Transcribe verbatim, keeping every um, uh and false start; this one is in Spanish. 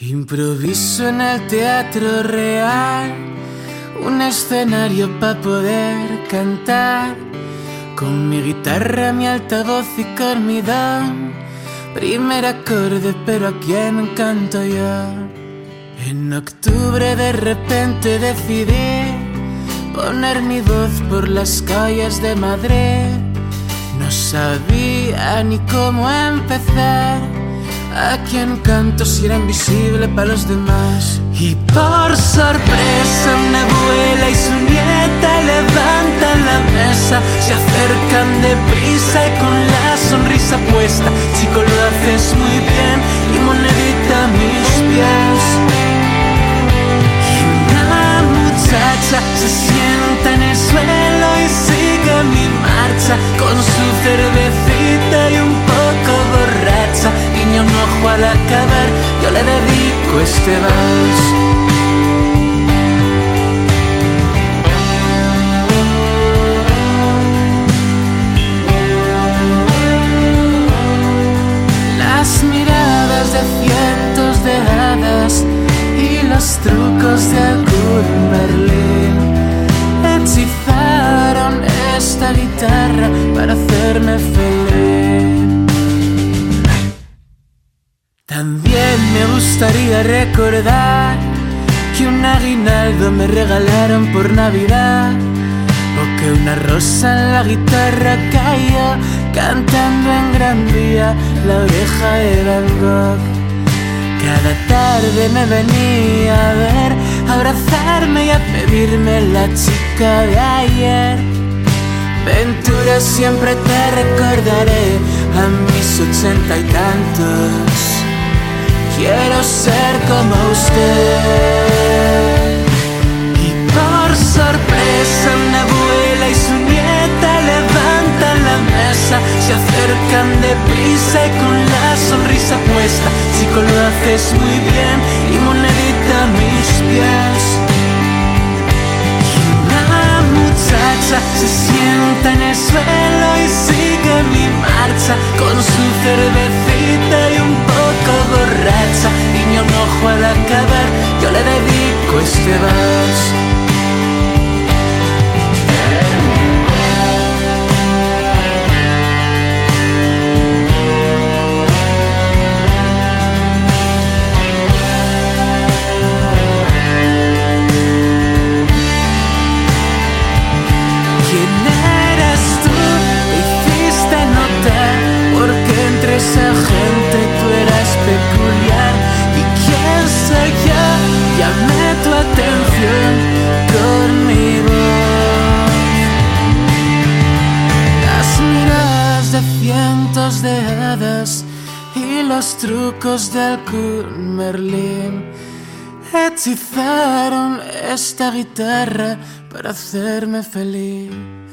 Improviso en el teatro real, un escenario para poder cantar, con mi guitarra, mi altavoz y con mi don. Primer acorde, pero ¿a quién canto yo? En octubre de repente decidí poner mi voz por las calles de Madrid. No sabía ni cómo empezar, a quién canto si era invisible para los demás. Y por sorpresa una abuela y su nieta levantan la mesa, se acercan deprisa y con la sonrisa puesta: chico, lo haces muy bien, y monedita a mis pies. Y una muchacha se sienta en el suelo y sigue mi marcha, con su cervecita y un poco borracha. Guiña un ojo al acabar, yo le dedico este vals. Las miradas de cientos de hadas y los trucos de algún Merlín hechizaron esta guitarra para hacerme feliz. También me gustaría recordar que un aguinaldo me regalaron por Navidad, o que una rosa en la guitarra cayó cantando en Gran Vía La Oreja de Van Gogh. Cada tarde me venía a ver, a abrazarme y a pedirme la chica de ayer. Ventura, siempre te recordaré a mis ochenta y tantos. Quiero ser como usted. Y por sorpresa una abuela y su nieta levantan la mesa, se acercan deprisa y con la sonrisa puesta: chico, lo haces muy bien, y monedita a mis pies. Y una muchacha se sienta en el suelo y sigue mi marcha, con su cervecita y un poco borracha. Guiña un ojo al acabar, yo le dedico este vals. Esa gente tú eras peculiar. ¿Y quién soy yo? Llamé tu atención con mi voz. Las miradas de cientos de hadas y los trucos de algún Merlín hechizaron esta guitarra para hacerme feliz.